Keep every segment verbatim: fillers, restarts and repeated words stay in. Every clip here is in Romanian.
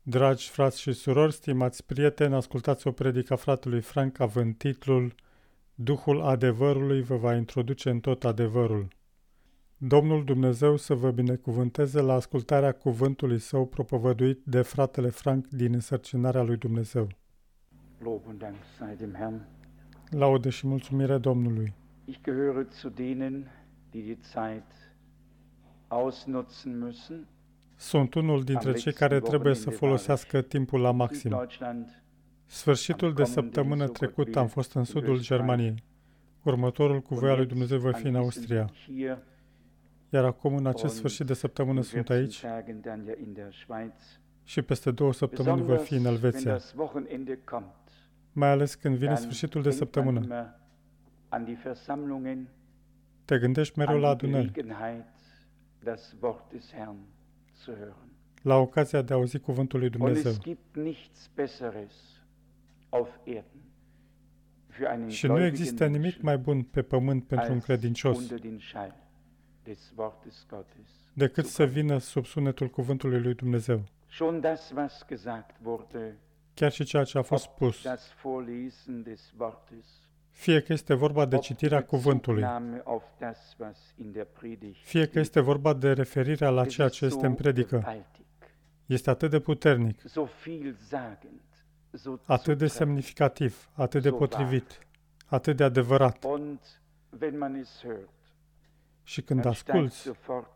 Dragi frați și surori, stimați prieteni, ascultați o predică a fratelui Frank având titlul Duhul adevărului vă va introduce în tot adevărul. Domnul Dumnezeu să vă binecuvânteze la ascultarea cuvântului său propovăduit de fratele Frank din însărcinarea lui Dumnezeu. Lob und Dank sei dem Herrn. Laudă și mulțumire Domnului. Ich gehöre zu denen, die die Zeit ausnutzen müssen. Sunt unul dintre cei care trebuie să folosească timpul la maxim. Sfârșitul de săptămână trecut am fost în sudul Germaniei. Următorul cu voia lui Dumnezeu va fi în Austria. Iar acum, în acest sfârșit de săptămână, sunt aici și peste două săptămâni voi fi în Elveția. Mai ales când vine sfârșitul de săptămână. Te gândești mereu la adunări, la ocazia de a auzi cuvântul lui Dumnezeu. Și nu există nimic mai bun pe pământ pentru un credincios decât să vină sub sunetul cuvântului lui Dumnezeu. Chiar și ceea ce a fost spus, fie că este vorba de citirea cuvântului, fie că este vorba de referirea la ceea ce este în predică, este atât de puternic, atât de semnificativ, atât de potrivit, atât de adevărat. Și când asculți,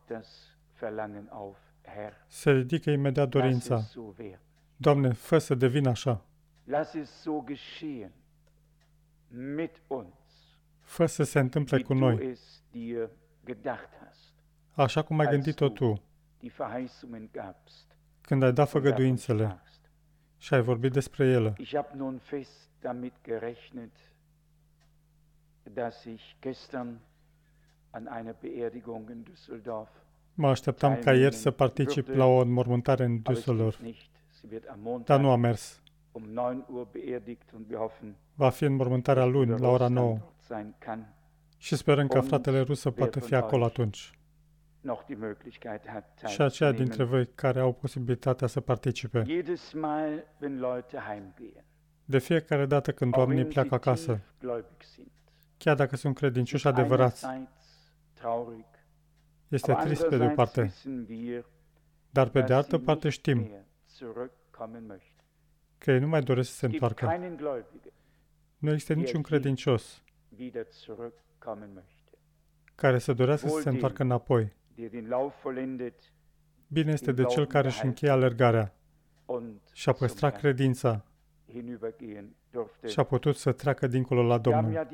se ridică imediat dorința. Doamne, fă să devină așa. Fă să se întâmple cu noi, așa cum ai gândit-o Tu, când ai dat făgăduințele și ai vorbit despre ele. Mă așteptam ca ieri să particip la o înmormântare în Düsseldorf, dar nu a mers. Va fi înmormântarea luni, la ora nouă. Și sperăm ca fratele rus să poată fi acolo atunci. Și aceia dintre voi care au posibilitatea să participe. De fiecare dată când oamenii pleacă acasă, chiar dacă sunt credincioși adevărați, este trist pe de o parte, dar pe de altă parte știm că ei nu mai doresc să se întoarcă. Nu există niciun credincios care să dorească să se întoarcă înapoi. Bine este de cel care își încheie alergarea și a păstrat credința și a putut să treacă dincolo la Domnul.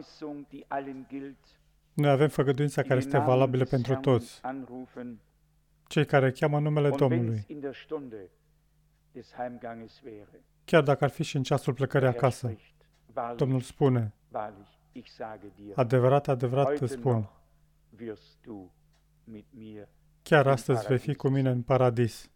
Noi avem făgăduința care este valabilă pentru toți, cei care cheamă numele Domnului, chiar dacă ar fi și în ceasul plecării acasă. Domnul spune, adevărat, adevărat îți spun, chiar astăzi vei fi cu mine în paradis.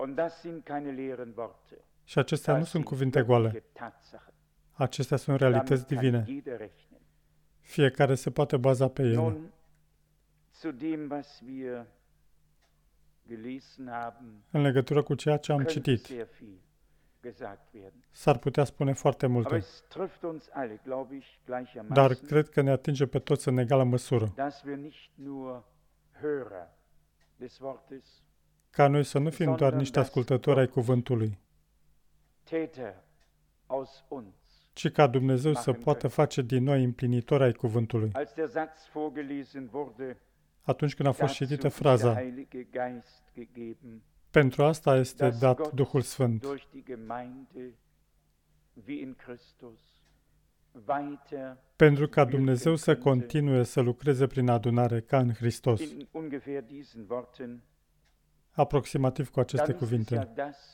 Și acestea nu sunt cuvinte goale. Acestea sunt realități divine. Fiecare se poate baza pe ele. În legătură cu ceea ce am citit, s-ar putea spune foarte multe, dar cred că ne atinge pe toți în egală măsură. Ca noi să nu fim doar niște ascultători ai cuvântului, ci ca Dumnezeu să poată face din noi împlinitori ai cuvântului. Atunci când a fost citită fraza, pentru asta este dat Duhul Sfânt, pentru ca Dumnezeu să continue să lucreze prin adunare ca în Hristos. Aproximativ cu aceste cuvinte.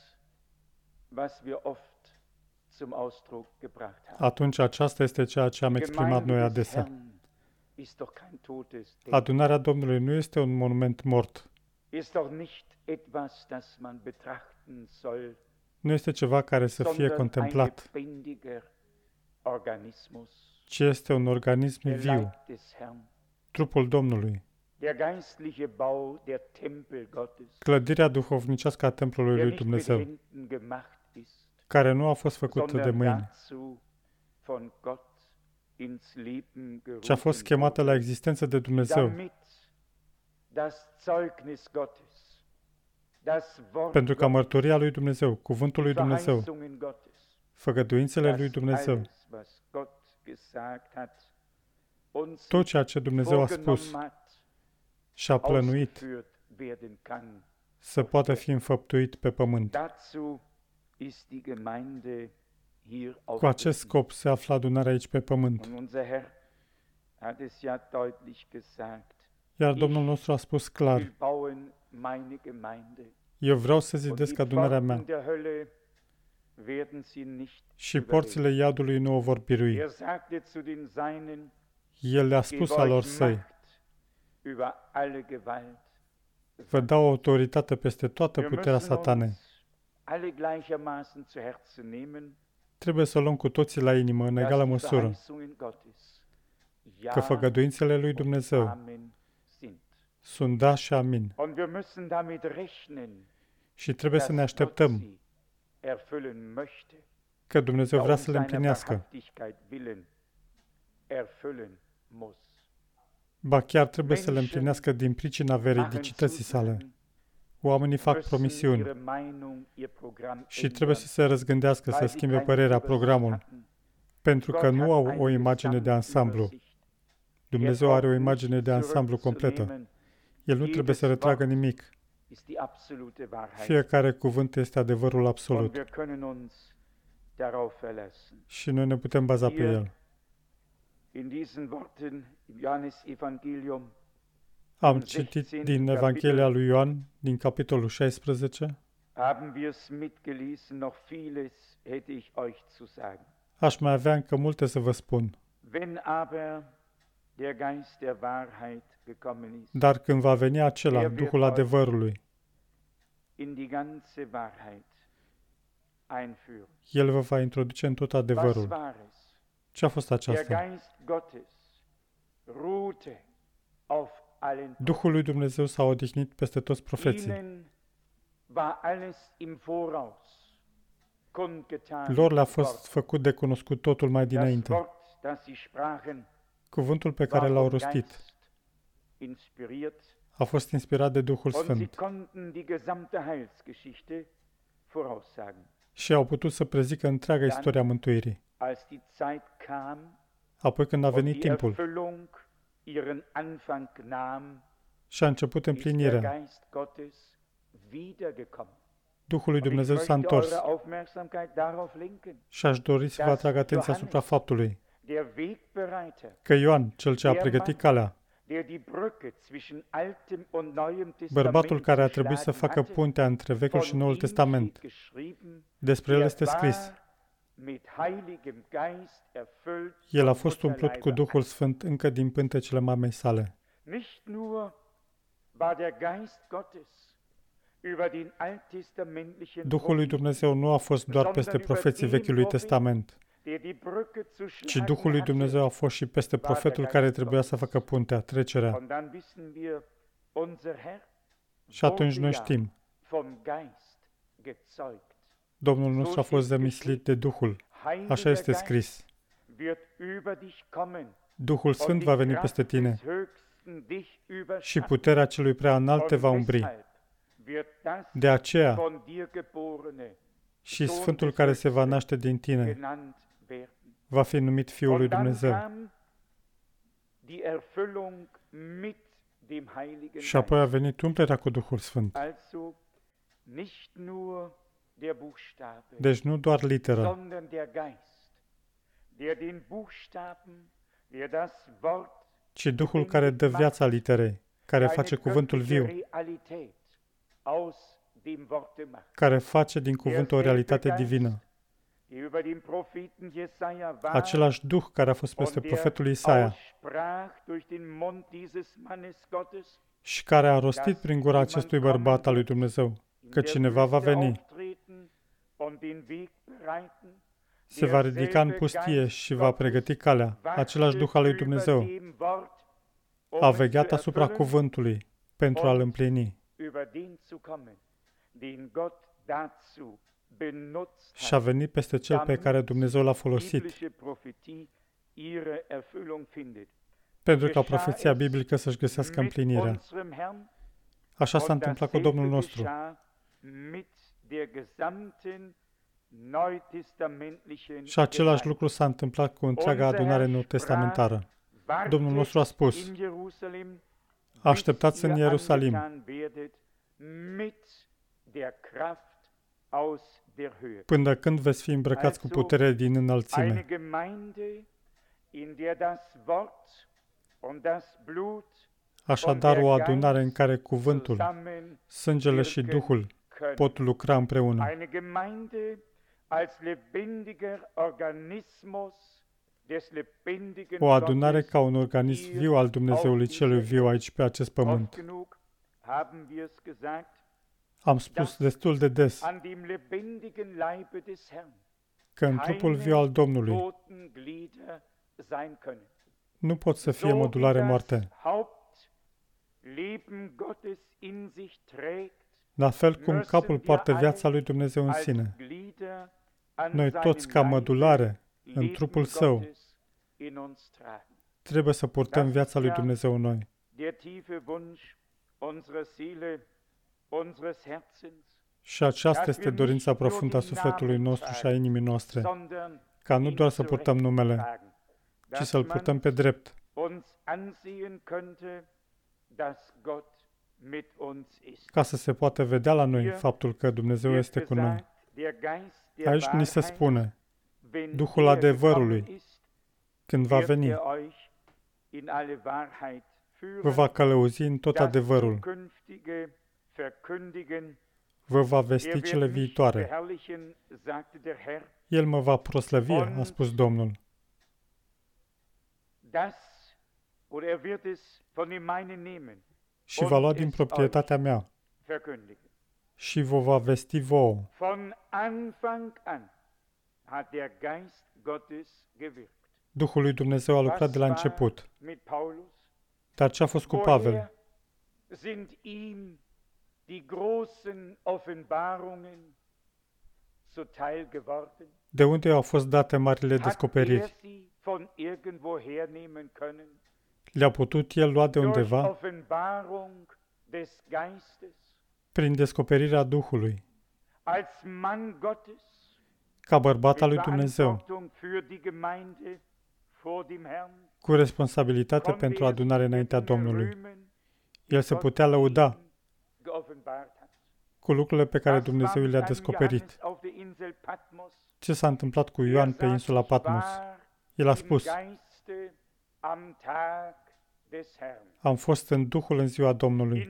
Atunci aceasta este ceea ce am exprimat noi adesea. Adunarea Domnului nu este un monument mort. Nu este ceva care să fie contemplat, ci este un organism viu, trupul Domnului. Clădirea duhovnicească a templului lui Dumnezeu. gemacht ist, care nu a fost făcută de sondern mâini, dazu von Gott ins Leben ci a fost gerufen chemată la wurde, existență de Dumnezeu, damit das Zeugnis Gottes, das Wort pentru ca Gottes, mărturia lui Dumnezeu, cuvântul lui Dumnezeu, Verheißungen Gottes, făgăduințele lui das Dumnezeu, alles, was Gott gesagt hat, uns tot ceea ce Dumnezeu a spus vorgenommen hat, și a plănuit ausgeführt werden kann. să poată fi înfăptuit pe pământ. Dazu ist die Gemeinde hier auf Cu acest Erden. scop se află adunarea aici pe pământ. Und unser Herr hat es ja deutlich gesagt. Iar Domnul nostru a spus clar, will bauen meine Gemeinde. eu vreau să Und zidesc die adunarea Pforten mea der Hölle werden sie nicht și überleben. porțile iadului nu o vor birui. Er sagte zu den Seinen, El le-a gebe spus alor euch săi, Macht über alle Gewalt. vă dau autoritate peste toată Wir puterea müssen satanei. uns alle gleichermaßen zu Herzen nehmen, Trebuie să o luăm cu toții la inimă, în dass egală die măsură, Verheißungen Gottes ja că făgăduințele lui und Dumnezeu Amen sind. sunt da și amin. Und wir müssen damit rechnen, Și trebuie să ne dass Gott așteptăm sie erfüllen möchte, că Dumnezeu ja vrea um să le seiner împlinească. Wahrhaftigkeit willen erfüllen muss. Ba chiar trebuie să le împlinească din pricina veridicității sale. Oamenii fac promisiuni și trebuie să se răzgândească, să schimbe părerea, programul, pentru că nu au o imagine de ansamblu. Dumnezeu are o imagine de ansamblu completă. El nu trebuie să retragă nimic. Fiecare cuvânt este adevărul absolut și noi ne putem baza pe el. In diesen Worten im Johannesevangelium Am citit din Evanghelia lui Ioan, din capitolul șaisprezece. haben wir es mitgelesen, noch vieles hätte ich euch zu sagen. Aș mai avea încă multe să vă spun. Wenn aber der Geist der Wahrheit gekommen ist, Dar când va veni acela, Duhul adevărului, in die ganze Wahrheit einführen. El vă va introduce în tot Was adevărul. war es? Ce a fost Der aceasta? Geist Gottes ruhte auf allen. Duhul lui Dumnezeu s-a odihnit peste toți profeții. Ihnen war alles im Voraus kundgetan. Lor le-a fost făcut de cunoscut totul mai Das dinainte. Wort, das sie sprachen, Cuvântul pe care war l-au vom rostit Geist inspiriert a fost inspirat de Duhul und sie Sfânt konnten die gesamte Heilsgeschichte voraussagen. și au putut să prezică întreaga istoria mântuirii. Als die Zeit kam Apoi când a und venit die timpul Erfüllung ihren Anfang nahm, și a început ist der împlinirea, Geist Gottes wiedergekommen. Duhul lui Und ich Dumnezeu s-a möchte întors eure Aufmerksamkeit darauf lenken. și aș dori să vă atrag atenția asupra faptului Der Wegbereiter, că Ioan, cel ce a pregătit calea, der die Brücke zwischen Altem und Neuem Testament bărbatul care a trebuit să geschlagen facă hatte, puntea între Vechiul și von Noul ihm Testament, steht geschrieben, despre el er este scris. war mit Heiligem Geist erfüllt El a vom fost umplut cu Mutterleibe Duhul Sfânt încă din pântecele mamei sale. an. Nicht nur war der Geist Gottes über den alttestamentlichen Duhul lui Dumnezeu nu a fost doar peste profeții Vechiului Testament, der die Brücke zu ci schlagen Duhul lui hatte. Dumnezeu a fost și peste profetul care trebuia să facă puntea, trecerea. Und dann wissen wir, unser Herr Și atunci wurde noi ja știm, vom Geist gezeugt. Domnul nostru a fost zemislit de Duhul. Așa este scris. Wird über dich kommen, Duhul und Sfânt die va veni Kraft peste tine des Höchsten dich și überschatten. puterea celui prea înalt te Und va umbri. deshalb wird das De aceea von dir geborene și Sfântul care se va naște din tine genannt werden. va fi numit Fiul lui Und dann Dumnezeu. kam die Erfüllung mit dem Heiligen Și apoi a Geist. venit umplerea cu Duhul Sfânt. Also nicht nur der Buchstabe, Deci nu doar literă, sondern der Geist, der den Buchstaben, der das Wort ci Duhul care dă viața literei, care face cuvântul viu, Realität aus dem Worte macht. care face din cuvânt o realitate divină. Der über den Propheten Jesaja war Același Duh care a fost peste und der profetul Isaia aussprach durch den Mund dieses Mannes Gottes, și care a rostit prin gura acestui bărbat al lui Dumnezeu că cineva va veni, se va ridica în pustie și va pregăti calea. Același Duh al lui Dumnezeu a vegheat asupra cuvântului pentru a-l împlini. über den zu kommen, den Gott dazu benutzt și a hat, venit peste cel pe care Dumnezeu l-a folosit, biblische Prophetie ihre Erfüllung findet. pentru ca profeția biblică să-și găsească Mit împlinirea. unserem Herrn Așa s-a und întâmplat cu Domnul dasselbe nostru. geschah mit der gesamten neutestamentlichen Și același Gemeinde. lucru s-a întâmplat cu întreaga adunare nou-testamentară. Domnul nostru a spus: așteptați în Ierusalim până când veți fi îmbrăcați cu putere din înălțime. Așadar, o adunare în care cuvântul, sângele și Duhul pot lucra împreună. O adunare ca un organism viu al Dumnezeului celui viu aici pe acest pământ. Am spus destul de des că în trupul viu al Domnului nu pot să fie mădulare moarte. La fel cum capul poartă viața lui Dumnezeu în sine, noi toți ca mădulare în trupul său trebuie să purtăm viața lui Dumnezeu în noi. Și aceasta este dorința profundă a sufletului nostru și a inimii noastre, ca nu doar să purtăm numele, ci să-L purtăm pe drept, ca să se poată vedea la noi faptul că Dumnezeu este cu noi. Aici ni se spune, Duhul adevărului, când va veni, vă va călăuzi în tot adevărul, vă va vesti cele viitoare. El mă va proslăvi, a spus Domnul. Și va lua din proprietatea mea și vă va vesti vouă. Duhul lui Dumnezeu a lucrat de la început. Dar ce a fost cu Pavel? De unde au fost date marile descoperiri? Le-a putut el lua de undeva? Prin descoperirea Duhului. Ca bărbat al lui Dumnezeu, cu responsabilitate pentru adunare înaintea Domnului, el se putea lăuda cu lucrurile pe care Dumnezeu le-a descoperit. Ce s-a întâmplat cu Ioan pe insula Patmos? El a spus: am fost în Duhul în ziua Domnului.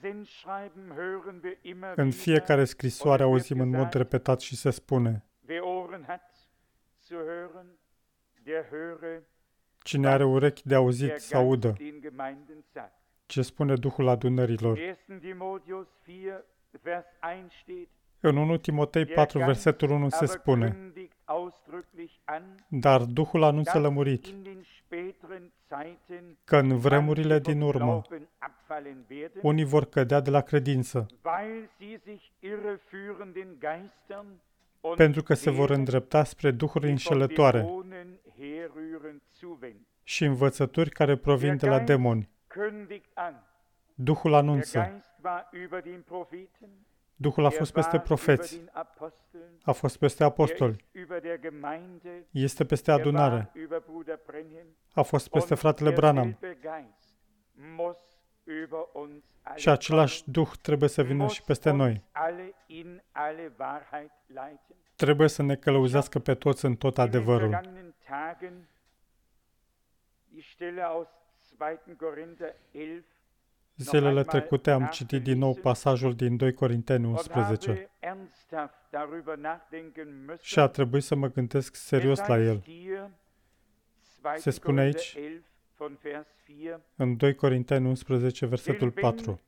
În fiecare scrisoare auzim în mod repetat și se spune: cine are urechi de auzit să audă ce spune Duhul adunărilor. În unu Timotei patru, versetul unu se spune: dar Duhul anunță lămurit că în vremurile din urmă unii vor cădea de la credință, pentru că se vor îndrepta spre duhuri înșelătoare și învățături care provin de la demoni. Duhul anunță. Duhul a fost peste profeți, a fost peste apostoli, este peste adunare, a fost peste fratele Branham. Și același Duh trebuie să vină și peste noi. Trebuie să ne călăuzească pe toți în tot adevărul. Zilele trecute am citit din nou pasajul din doi Corinteni unsprezece și a trebuit să mă gândesc serios la el. Se spune aici, în doi Corinteni unsprezece, versetul patru,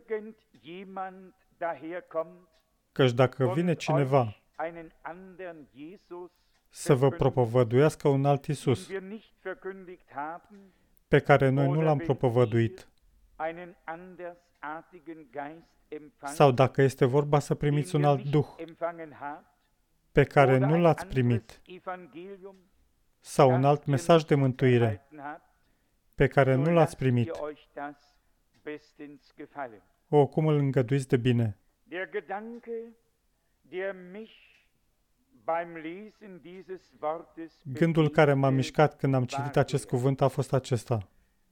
căci dacă vine cineva să vă propovăduiască un alt Iisus, pe care noi nu l-am propovăduit, sau dacă este vorba să primiți un alt Duh, pe care nu l-ați primit, sau un alt mesaj de mântuire pe care nu l-ați primit, o, cum îl îngăduiți de bine. Gândul care m-a mișcat când am citit acest cuvânt a fost acesta.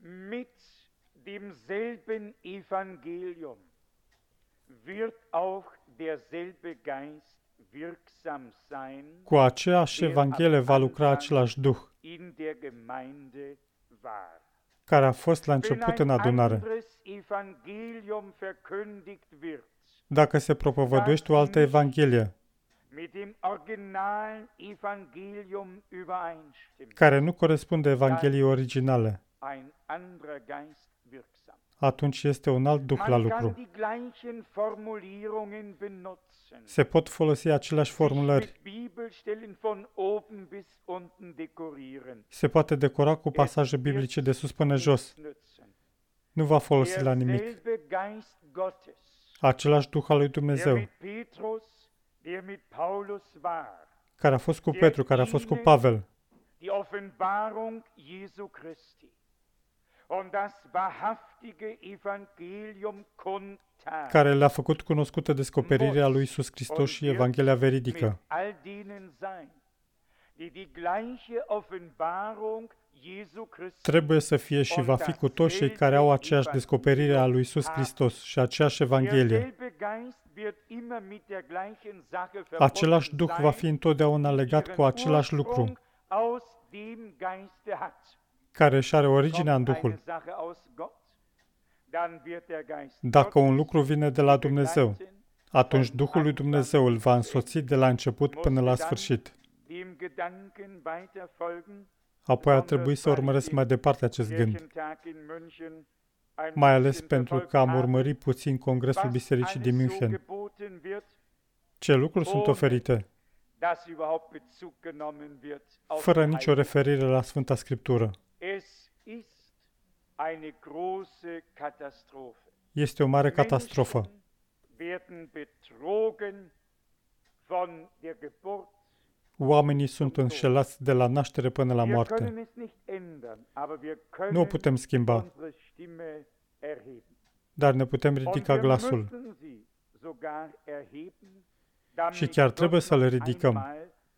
Cu aceeași Evanghelie va lucra același Duh care a fost la început în adunare. Dacă se propovăduiește o altă Evanghelie care nu corespunde Evangheliei originale, atunci este un alt duh la lucru. Se pot folosi aceleași formulări. Se poate decora cu pasaje biblice de sus până jos. Nu va folosi la nimic. Același Duh al lui Dumnezeu, care a fost cu Petru, care a fost cu Pavel, care le-a făcut cunoscută descoperirea lui Iisus Hristos și Evanghelia veridică. Trebuie să fie și va fi cu toți cei care au aceeași descoperire a lui Iisus Hristos și aceeași Evanghelie. Același Duh va fi întotdeauna legat cu același lucru, care își are originea în Duhul. Dacă un lucru vine de la Dumnezeu, atunci Duhul lui Dumnezeu îl va însoți de la început până la sfârșit. Apoi ar trebui să urmăresc mai departe acest gând, mai ales pentru că am urmărit puțin Congresul Bisericii din München. Ce lucruri sunt oferite, fără nicio referire la Sfânta Scriptură. Este o mare catastrofă. Oamenii sunt înșelați de la naștere până la moarte. Nu o putem schimba, dar ne putem ridica glasul. Și chiar trebuie să le ridicăm,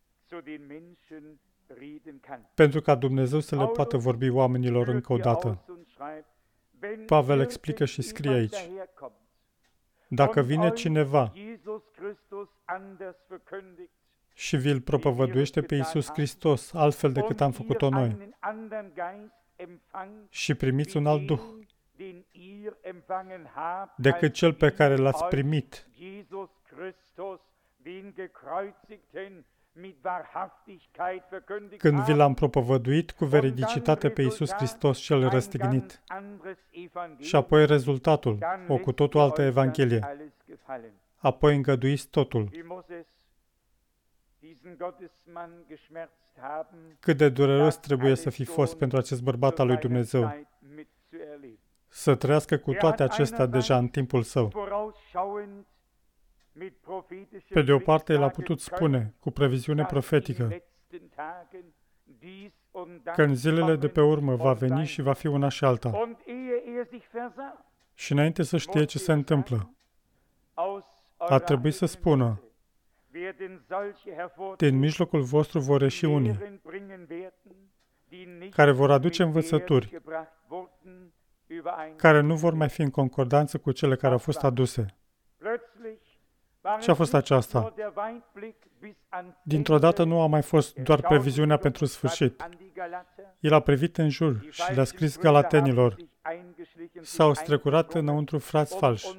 pentru ca Dumnezeu să le poată vorbi oamenilor încă o dată. Pavel explică și scrie aici: dacă vine cineva și vi-l propovăduiește pe Iisus Hristos altfel decât am făcut-o noi, și primiți un alt Duh decât cel pe care l-ați primit, când vi l-am propovăduit cu veridicitate pe Iisus Hristos cel răstignit, și apoi rezultatul, o cu totul altă Evanghelie, apoi îngăduiți totul. Cât de dureros trebuie să fi fost pentru acest bărbat al lui Dumnezeu să trăiască cu toate acestea deja în timpul său. Pe de o parte, el a putut spune, cu previziune profetică, că în zilele de pe urmă va veni și va fi una și alta. Și înainte să știe ce se întâmplă, a trebuit să spună: din mijlocul vostru vor ieși unii care vor aduce învățături care nu vor mai fi în concordanță cu cele care au fost aduse. Ce a fost aceasta? Dintr-o dată nu a mai fost doar previziunea pentru sfârșit. El a privit în jur și le-a scris galatenilor: s-au strecurat înăuntru frați falși.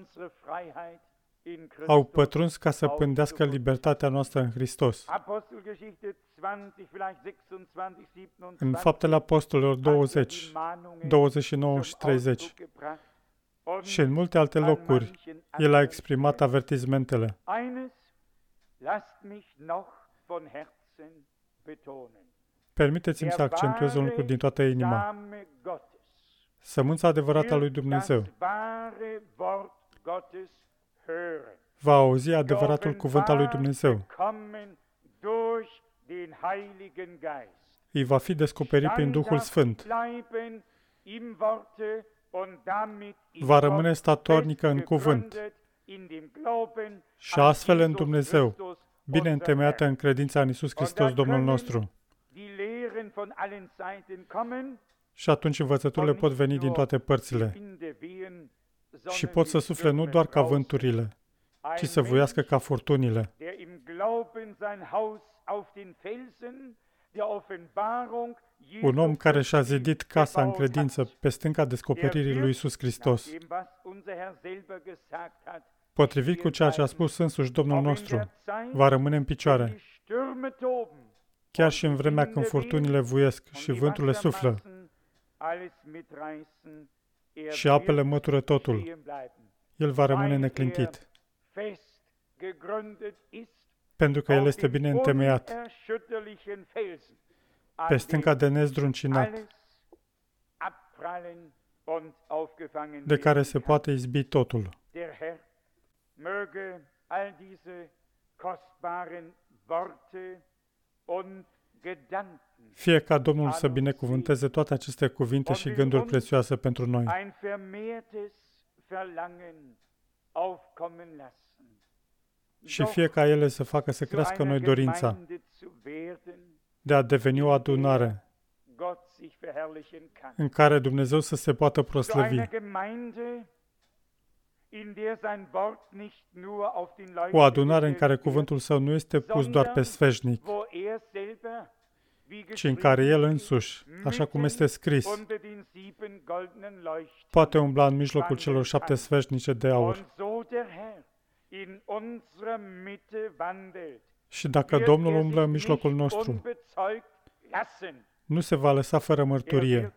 Au pătruns ca să pândească libertatea noastră în Hristos. În Faptele Apostolilor douăzeci, douăzeci și nouă și treizeci și în multe alte locuri, el a exprimat avertizmentele. Permiteți-mi să accentuez un lucru din toată inima. Sămânța adevărată a lui Dumnezeu va auzi adevăratul cuvânt al lui Dumnezeu durch den Heiligen Geist. Îi va fi descoperit prin Duhul Sfânt. Bleiben im Worte und damit in Va Gott rămâne statornică în cuvânt festgegründet in dem Glauben și an astfel în Jesus Dumnezeu, Christus, bine unser întemeiată Herr. în credința în Iisus Hristos, Domnul nostru. Die Lehren von allen Seiten kommen, Și atunci învățăturile pot veni din toate părțile Winde wehen, și sondern pot să die sufle nu Stürme doar ca brausen. vânturile, ci Ein să voiască Mensch, ca furtunile. der im Glauben sein Haus auf den Felsen der Offenbarung Jesu Un om care și-a Christi zidit casa în gebaut credință hat, pe stânca descoperirii lui Iisus Hristos, nach dem, was unser Herr selber gesagt hat, potrivit cu ceea ce a spus însuși Domnul auch in nostru, der Zeit, va rămâne în wenn picioare, die Stürme toben chiar și în vremea când furtunile vuiesc und și die vânturile suflă Wassermassen alles mitreißen, er și apele wird mătură totul, stehen bleiben, el va rămâne weil neclintit, er fest gegründet ist pentru că el auf este dem bine întemeiat unerschütterlichen Felsen, an pe stânca dem de nezdruncinat, alles abprallen und aufgefangen de care werden se kann. poate izbi totul. Der Herr möge all diese kostbaren Worte und Gedanken Fie ca Domnul să binecuvânteze toate aceste cuvinte și gânduri prețioase pentru noi ein vermehrtes Verlangen aufkommen lassen. și fie ca ele să facă să Zu crească în einer noi dorința Gemeinde zu werden, de a deveni o adunare Gott sich verherrlichen kann. în care Dumnezeu să se poată Zu proslăvi, einer Gemeinde, in der sein Wort nicht nur auf den o adunare în Leuchter care gestellt cuvântul Său nu este pus doar pe sfeșnic, wird, wo er selber, wie ci în care El geschrieben însuși, steht, așa cum este scris, unter den sieben goldenen Leuchten poate umbla în mijlocul celor șapte sfeșnice de aur. und so der Herr in unserer Mitte wandelt, Și dacă wird Domnul er umblă în sich mijlocul nicht nostru, unbezeugt lassen. nu se va lăsa fără Er mărturie, wird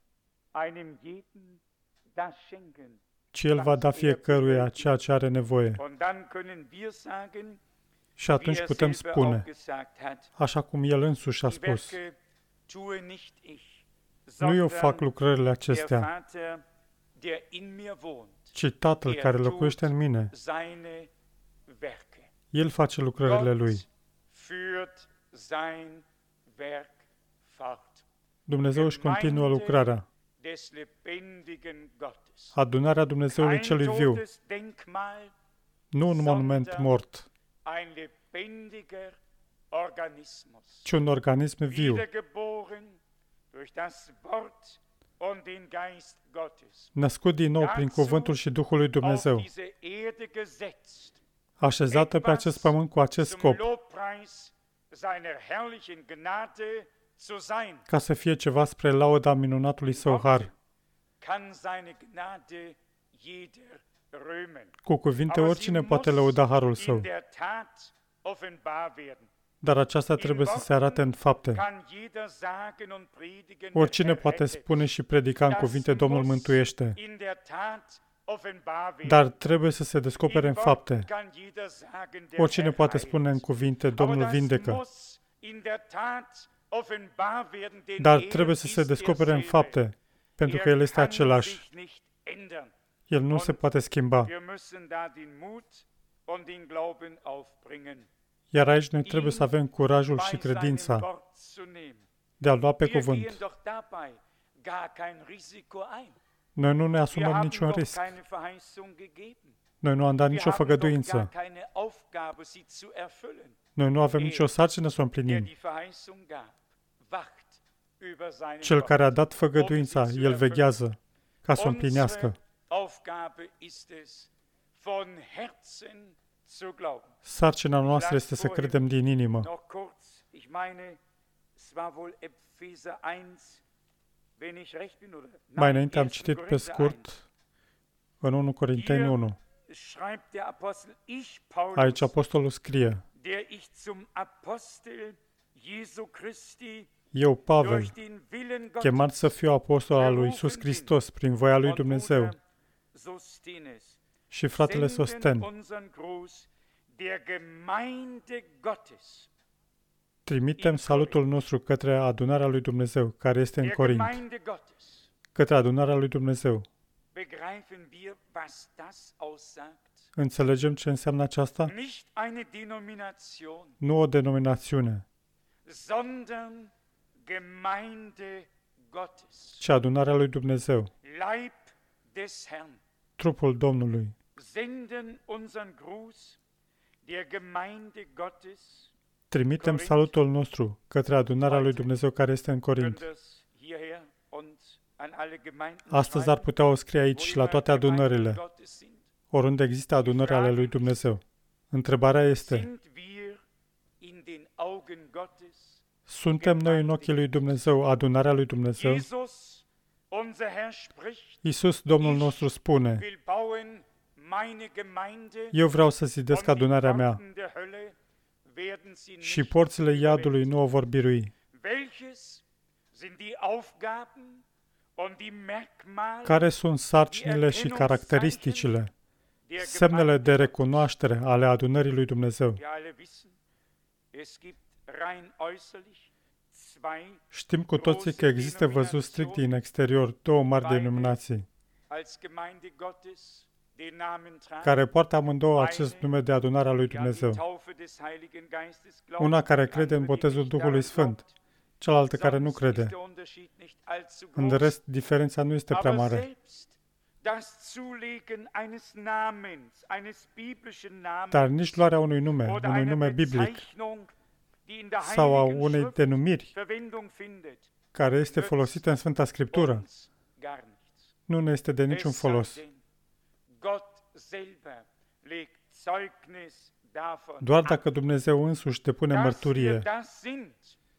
einem jeden das schenken. ci El va da fiecăruia ceea ce are nevoie. Und dann können wir sagen, Și wie atunci er putem selber auch spune, gesagt hat, așa cum El însuși a die spus, Werke tue nicht ich, nu eu fac sondern lucrările der acestea, Vater, der in mir wohnt, ci Tatăl er care tut locuiește în mine. seine Werke. El face lucrările Lui. Gott führt sein Werk fort. Dumnezeu își continuă lucrarea. Des lebendigen Gottes. Adunarea Dumnezeului Kein celui viu, totes Denkmal, nu un monument mort, ein lebendiger Organismus. ci un organism viu, Wiedergeboren durch das Wort und den Geist Gottes. născut din nou prin cuvântul și Duhul lui Auf Dumnezeu, diese Erde gesetzt, așezată pe acest pământ cu acest zum scop, Lobpreis seiner herrlichen Gnade zu sein. ca să fie ceva spre lauda minunatului Său har. Kann seine Gnade jeder rühmen. Cu cuvinte, Aber oricine sie poate muss lăuda harul in Său, der Tat offenbar werden. dar aceasta trebuie să se arate în fapte. Kann jeder sagen und predigen, Oricine der poate rettet. spune și predica în Das cuvinte, Domnul muss mântuiește, in der Tat offenbar werden. dar trebuie să se descopere Im în Wort fapte. kann jeder sagen, der Oricine Herr poate heilt. spune în cuvinte, Aber Domnul das vindecă, muss in der Tat offenbar werden, denn dar er trebuie să se ist descopere în derselbe. fapte, pentru că Er El este kann același. sich nicht ändern. El nu se poate schimba. Wir müssen da den Mut und den Glauben aufbringen, Iar aici noi trebuie să avem curajul și bei seinem credința Wort zu nehmen. de a lua pe Wir gehen cuvânt. doch dabei gar kein Risiko ein. Noi nu ne Wir asumăm haben niciun doch risc. keine Verheißung gegeben. Noi nu am dat Wir nicio haben doch gar făgăduință. keine Aufgabe, sie zu erfüllen. Noi nu avem nicio sarcină să o Der împlinim. die Verheißung gab, wacht über seinen Cel care a dat Wort, făgăduința, um sie zu El erfüllen. veghează ca să o împlinească. Unsere Aufgabe ist es, von Herzen zu glauben. Sarcina noastră este să credem din inimă. Noch kurz, ich meine, es war wohl Epheser unu, wenn ich recht bin, oder? Mai înainte am erster citit pe Korinther scurt în unu Corinteni unu. unu. Schreibt der Apostel, ich, Paulus, Aici apostolul scrie, der ich zum Apostel Jesu Christi eu, Pavel, durch den Willen Gottes chemat să fiu apostol al lui Iisus Hristos prin voia lui und Dumnezeu, Bruder Sosthenes, și fratele senden Sosten, unseren Gruß der Gemeinde Gottes, trimitem salutul nostru către adunarea lui Dumnezeu, care este în der Corint, Gemeinde Gottes. către adunarea lui Dumnezeu. Begreifen wir, was das aussagt? Înțelegem ce înseamnă aceasta? Nicht eine Denomination, Nu o denominațiune, sondern Gemeinde Gottes, ci adunarea lui Dumnezeu, Leib des Herrn. trupul Domnului. Senden unseren Gruß der Gemeinde Gottes, Trimitem salutul nostru către adunarea lui Dumnezeu care este în Corint. können das hierher und an alle Gemeinden Astăzi ar putea o scrie aici și la toate adunările, Gottes sind. oriunde există adunări ale lui Dumnezeu. Întrebarea este, Sind wir in den Augen Gottes? suntem noi în ochii lui Dumnezeu, adunarea lui Dumnezeu? Jesus, unser Herr, spricht, Iisus, Domnul nostru, spune, will bauen meine Gemeinde eu vreau să zidesc und die adunarea mea Pforten der Hölle werden sie și nicht porțile iadului überwinden. nu o vor birui. Welches sind die Aufgaben und die Merkmale Care sunt sarcinile și caracteristicile, semnele de recunoaștere ale adunării lui Dumnezeu? Wir alle wissen, es gibt rein äußerlich zwei Știm cu toții că există văzut strict din exterior două mari denominații, als Gemeinde Gottes den Namen tragen, care poartă amândouă acest nume de adunarea lui die an die Dumnezeu. Taufe des Heiligen Geistes glauben, Una care und crede în andere, die botezul nicht Duhului daran Sfânt, glaubt. cealaltă care nu Sonst ist crede. der Unterschied nicht allzu În groß. rest, diferența nu este prea Aber mare. selbst das Zulegen eines Namens, eines biblischen Namens, Dar nici luarea unui nume, oder unui einer nume biblic, Bezeichnung, die in der sau a Heiligen unei Schrift denumiri Verwendung findet, care este folosită în Sfânta Scriptură, uns gar nichts. nu ne este de niciun Es sei folos. denn, Gott selber legt Zeugnis davon Doar ab, dacă Dumnezeu însuși depune dass wir mărturie das sind,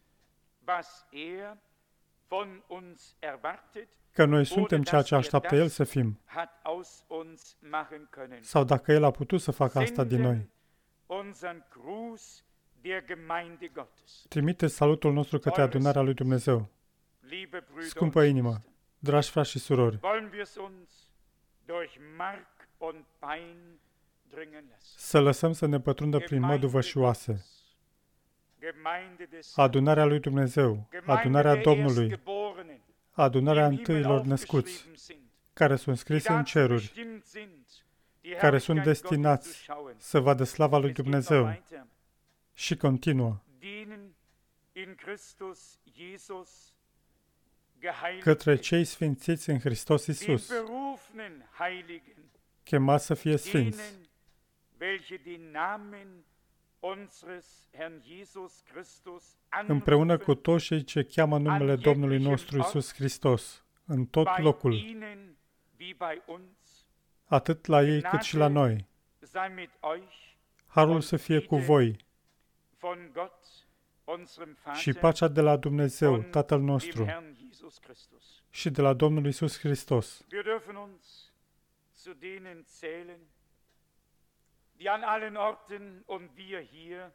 was er von uns erwartet, că noi suntem ceea ce așteaptă El să fim, hat aus uns machen können. sau dacă El a putut să facă asta din noi. Senden unseren Gruß der Gemeinde Gottes. Trimite salutul nostru către adunarea lui Dumnezeu. Liebe Brüder Scumpă und inimă, Schwestern, dragi frați și surori, wollen wir es uns durch Mark und Bein dringen lassen. să lăsăm să ne pătrundă prin măduvă și oase. Gemeinde des Adunarea lui Dumnezeu, adunarea Domnului, Erstgeborenen, adunarea die im Himmel întâilor născuți, aufgeschrieben sind, care sunt die scrise în dazu ceruri, bestimmt sind, die care sunt Herrlichkeit Gottes destinați zu schauen. să vadă slava lui Es geht Dumnezeu. noch weiter. Și continuă, Denen in Christus Jesus geheiligt, către cei sfințiți în Hristos den Iisus, berufenen Heiligen, chemați să fie sfinți, denen, welche den Namen unseres Herrn Jesus Christus împreună anrufen, cu toți cei ce cheamă numele Domnului nostru Iisus Hristos, în tot bei locul, ihnen wie bei uns, atât la ei cât și la noi. sei mit euch Harul să fie cu voi von Gott, unserem și Vater pacea de la Dumnezeu, und Tatăl dem nostru, Herrn Jesus Christus. și de la Domnul Iisus Hristos. Wir dürfen uns zu denen zählen, die an allen Orten und wir hier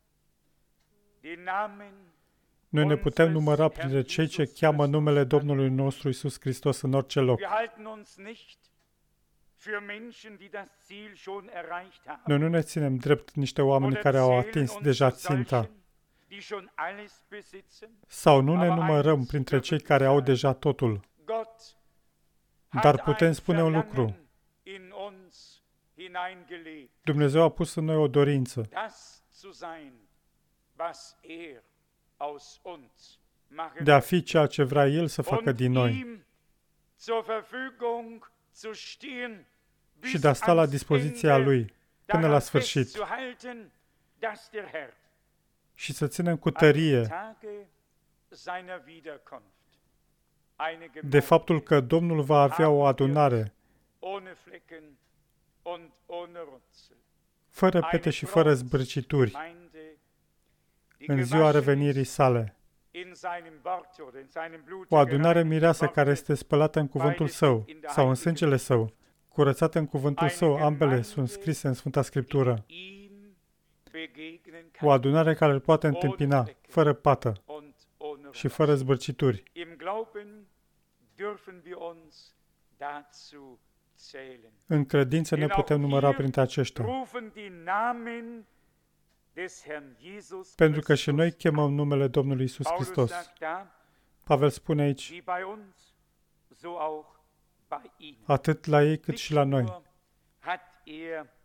den Namen Noi ne putem număra printre cei ce cheamă numele Domnului nostru Iisus Hristos în orice loc. Wir halten uns nicht für Menschen, die das Ziel schon erreicht haben. Noi nu ne ținem drept niște oameni Oder care au zählen atins uns deja zu ținta, solchen, die schon alles besitzen. sau nu ne numărăm printre cei care au deja totul. Gott Dar hat putem ein spune un lucru. Verlangen in uns hineingelegt, Dumnezeu a pus în noi o dorință das zu sein, was er aus uns machen de a fi ceea ce vrea El să facă und din noi ihm zur Verfügung zu stehen, bis și de a sta la ans dispoziția Ende, Lui până la daran sfârșit festzuhalten, dass der Herr și să ținem cu an den tărie Tage seiner Wiederkunft eine de Gemeinde faptul că Domnul va avea o adunare ohne Flecken und ohne Runzel. fără pete și fără zbârcituri Gemeinde, die în ziua gewaschen revenirii sale. in seinem Wort oder in seinem Blut O adunare gereinigte mireasă Worte, care este spălată în cuvântul Său sau în sângele Său, curățată în cuvântul Său, ambele sunt scrise în Sfânta Scriptură. ihm begegnen O kann adunare care îl poate întâmpina, fără pată und ohne și Runzel. fără zbârcituri. Im Glauben dürfen wir uns dazu zählen. În credință ne putem număra printre aceștia, Rufen die Namen des Herrn Jesus pentru că și noi Christus. chemăm numele Domnului Iisus Paulus Hristos. sagt da, Pavel spune aici, wie bei uns, so auch bei ihnen. atât la ei cât Nicht și la noi. nur hat er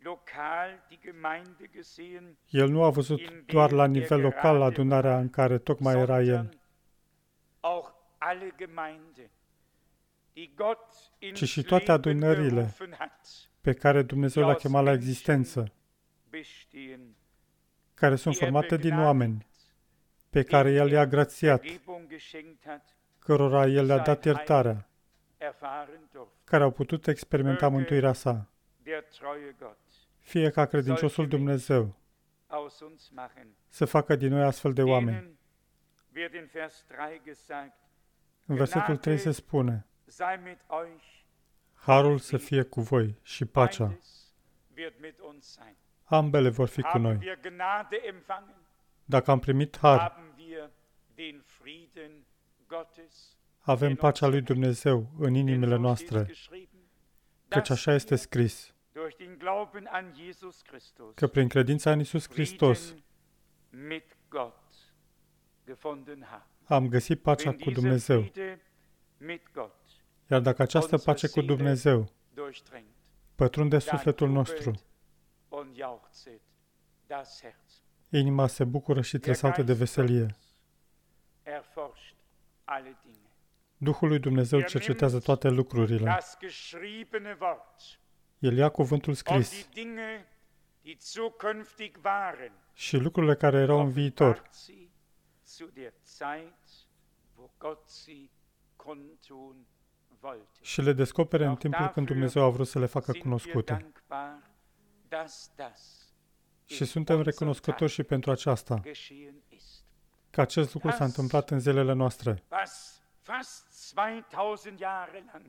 lokal die Gemeinde gesehen, El nu a văzut doar la nivel local adunarea în care tocmai era el, auch alle Gemeinde, die Gott ci ins și toate Leben adunările berufen hat, pe care Dumnezeu le-a chemat la existență, bestehen, care sunt formate din oameni, pe care El i-a grațiat, Vergebung geschenkt hat, cărora El le-a dat iertarea, erfahren durften. care au putut experimenta mântuirea sa. Der treue Gott Fie ca credinciosul Dumnezeu aus uns machen. să facă din noi astfel de oameni. Ihnen wird in Vers drei gesagt, În versetul trei se spune: sei mit euch, Harul să fie cu voi și pacea. beides wird mit uns sein. Ambele vor fi cu Haben noi. wir Gnade empfangen, Dacă am primit har, haben wir den Frieden Gottes. avem pacea lui Dumnezeu în Denn inimile so noastre, steht geschrieben, căci așa este wir scris, durch den Glauben an Jesus Christus că prin credința în Iisus Hristos Frieden mit Gott gefunden haben. am găsit pacea Wenn cu dieser Dumnezeu. Friede mit Gott Iar dacă această pace cu Dumnezeu durchdringt, pătrunde dann sufletul nostru, jubelt und jauchzet das Herz. inima se bucură și tresaltă de veselie. Erforscht alle Dinge. Duhul lui Dumnezeu cercetează toate lucrurile. Das geschriebene Wort El ia cuvântul und scris die Dinge, die zukünftig waren, și lucrurile care erau în viitor offenbart sie zu der Zeit, wo Gott sie kundtun wollte. și le descopere în timpul când Dumnezeu a vrut să le facă Sind wir cunoscute. dankbar, dass das Și in suntem unserem recunoscători și pentru aceasta, Tag geschehen ist. că acest lucru s-a întâmplat în zilele noastre. Was fast zweitausend Jahre lang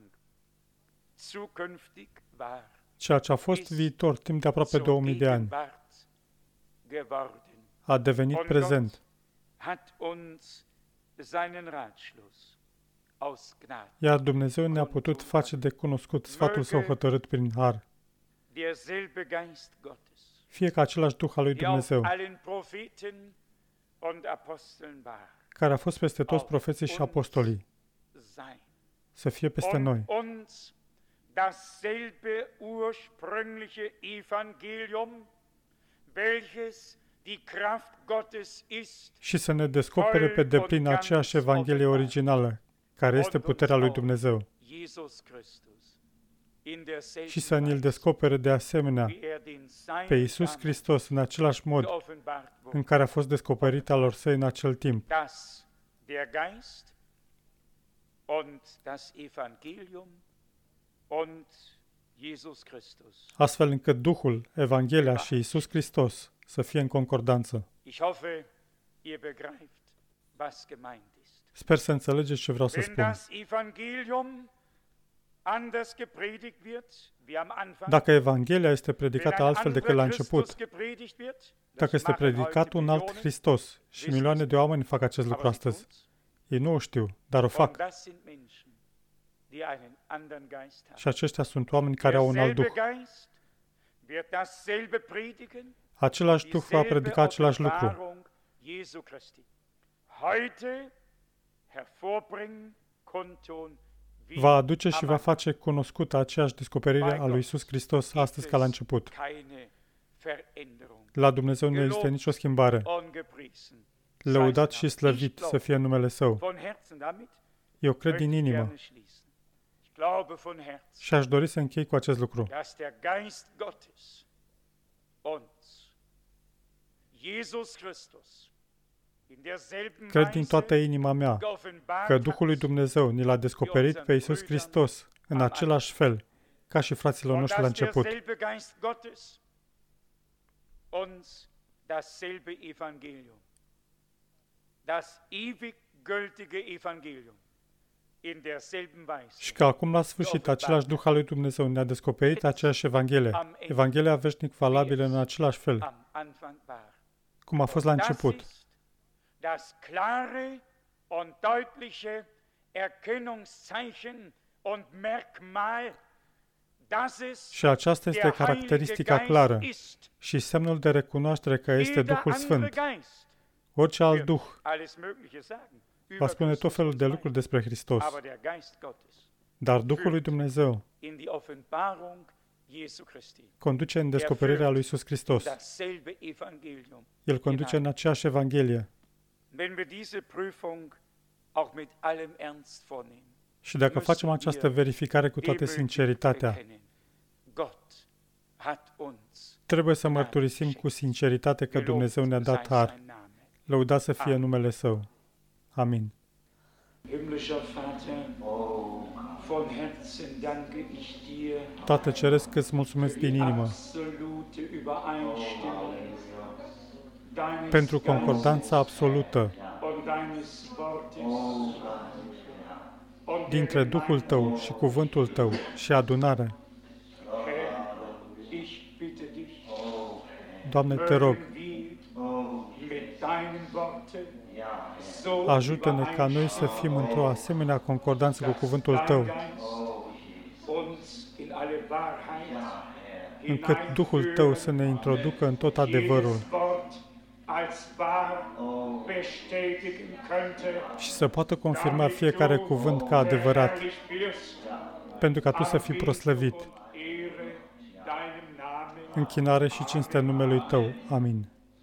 zukünftig war, Ceea ce a fost viitor timp de aproape zur două mii de ani Gegenwart geworden. a devenit Und prezent. Gott hat uns seinen Ratschluss aus Gnade. Iar Dumnezeu ne-a putut face de cunoscut sfatul său hotărât prin har. Derselbe Geist Gottes, Fie ca același Duh al lui der auf Dumnezeu, allen Propheten und Aposteln war, care a fost peste toți profeții și apostolii, sein. să fie peste Und noi. uns dasselbe ursprüngliche Evangelium, welches die Kraft Gottes ist, Și să ne descopere pe deplin aceeași Evanghelie originală, care este puterea lui Dumnezeu, Jesus Christus, in derselben și să ne-l Weise, descopere de asemenea wie er den Seinen pe Iisus Hristos în același mod geoffenbart în wurde, care a fost descoperit alor săi în acel timp, dass der Geist und das Evangelium und Jesus Christus. astfel încât Duhul, Evanghelia și Iisus Hristos să fie în concordanță. Ich hoffe, ihr begreift, was gemeint ist. Sper să înțelegeți ce vreau să Wenn spun. das Evangelium anders gepredigt wird, wie am Anfang, Dacă Evanghelia este wenn predicată ein altfel decât la anderer început, Christus gepredigt wird, dacă das este machen predicat heute un alt Millionen, Hristos și milioane de oameni fac acest lucru aber sie astăzi, tun's. ei nu o știu, dar o Und fac. das sind Menschen, die einen anderen Geist haben. Și aceștia sunt oameni care au un alt Derselbe Duh. Geist wird dasselbe predigen, Același Duh va dieselbe predica același lucru. Offenbarung Jesu Christi. Heute hervorbringen, kundtun, wie Va aduce și am va face cunoscută aceeași descoperire a lui Iisus Hristos astăzi ca la început. keine Veränderung. La Dumnezeu nu există nicio schimbare. Und gepriesen. Lăudat Sei și es slăvit Dank. să fie numele Său. Von Herzen damit Eu cred din möchte ich inimă gerne schließen. Ich glaube von Herzen, și aș dori să închei cu acest lucru. dass der Geist Gottes uns, Jesus Christus, in derselben Cred din toată Weise inima mea geoffenbart că Duhul lui hat, Dumnezeu ni l-a descoperit pe Iisus Hristos în același fel ca și fraților und noștri la dass început. derselbe Geist Gottes uns dasselbe Evangelium, das ewig gültige Evangelium, in derselben Weise Și că acum la sfârșit același Duh al lui Dumnezeu ne-a descoperit aceeași Evanghelie, Evanghelia veșnic valabilă în același fel, am Anfang war. cum a fost la Das început. ist das klare und deutliche Erkennungszeichen und Merkmal, dass es Și aceasta este der Heilige caracteristica clară Geist ist. și semnul de recunoaștere că este Jeder Duhul andere Sfânt. Geist Orice alt wird Duh alles Mögliche sagen. va über spune tot Christus felul und de so lucruri weiter. despre Hristos, Aber der Geist Gottes dar Duhul lui Dumnezeu in die Offenbarung Jesu Christi. conduce în descoperirea lui Iisus Hristos. Dasselbe Evangelium. El conduce în aceeași Evanghelie. Wenn wir diese Prüfung auch mit allem Ernst vornehmen, Și dacă facem această verificare cu toată sinceritatea, Gott hat uns trebuie să mărturisim cu sinceritate că Dumnezeu ne-a dat har. Lăudat să fie numele Său. Amin. Himmlischer Vater, von Herzen danke ich dir Tată Ceresc, îți mulțumesc din inimă absolute Übereinstimmung deines pentru concordanța absolută und deines Wortes und dintre Duhul Tău și Cuvântul Tău și adunare. ich bitte dich, Doamne, Te rog, mögen wir mit deinen Worten so ajută-ne ca noi să fim într-o asemenea concordanță cu Cuvântul Tău, uns in alle Wahrheit încât Duhul Tău să ne introducă în tot adevărul als wahr bestätigen könnte, și să poată confirma fiecare cuvânt ca adevărat, pentru ca Tu să fii proslăvit. Închinare și cinstea numelui Tău. Amin.